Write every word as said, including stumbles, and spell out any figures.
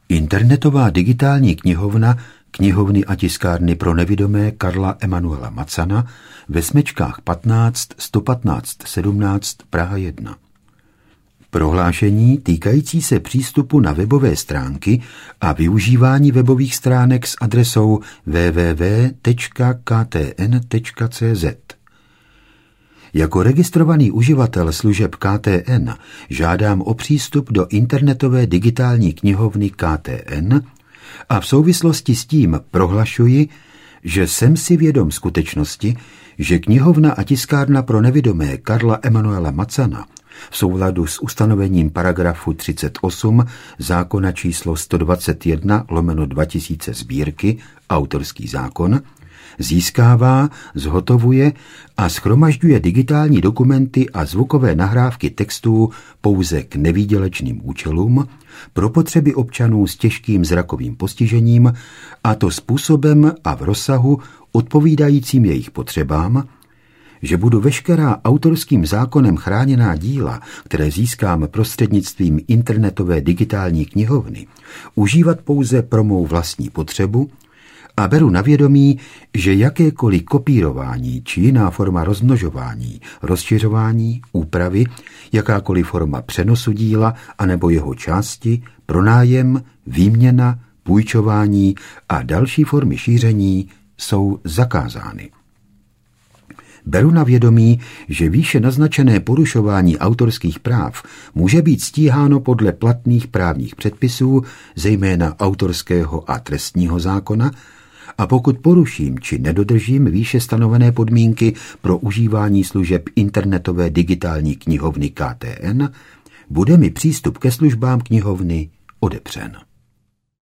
Internetová digitální knihovna Knihovny a tiskárny pro nevidomé Karla Emanuela Macana ve Smečkách patnáct sto patnáct sedmnáct Praha jedna. Prohlášení týkající se přístupu na webové stránky a využívání webových stránek s adresou w w w tečka k t n tečka c z. Jako registrovaný uživatel služeb K T N žádám o přístup do internetové digitální knihovny K T N a v souvislosti s tím prohlašuji, že jsem si vědom skutečnosti, že knihovna a tiskárna pro nevidomé Karla Emanuela Macana v souladu s ustanovením paragrafu třicet osm zákona číslo sto dvacet jedna lomeno dva tisíce sbírky, autorský zákon, získává, zhotovuje a shromažďuje digitální dokumenty a zvukové nahrávky textů pouze k nevýdělečným účelům pro potřeby občanů s těžkým zrakovým postižením, a to způsobem a v rozsahu odpovídajícím jejich potřebám, že budu veškerá autorským zákonem chráněná díla, které získám prostřednictvím internetové digitální knihovny, užívat pouze pro mou vlastní potřebu a beru na vědomí, že jakékoliv kopírování či jiná forma rozmnožování, rozšiřování, úpravy, jakákoliv forma přenosu díla anebo jeho části, pronájem, výměna, půjčování a další formy šíření jsou zakázány. Beru na vědomí, že výše naznačené porušování autorských práv může být stíháno podle platných právních předpisů, zejména autorského a trestního zákona, a pokud poruším či nedodržím výše stanovené podmínky pro užívání služeb internetové digitální knihovny K T N, bude mi přístup ke službám knihovny odepřen.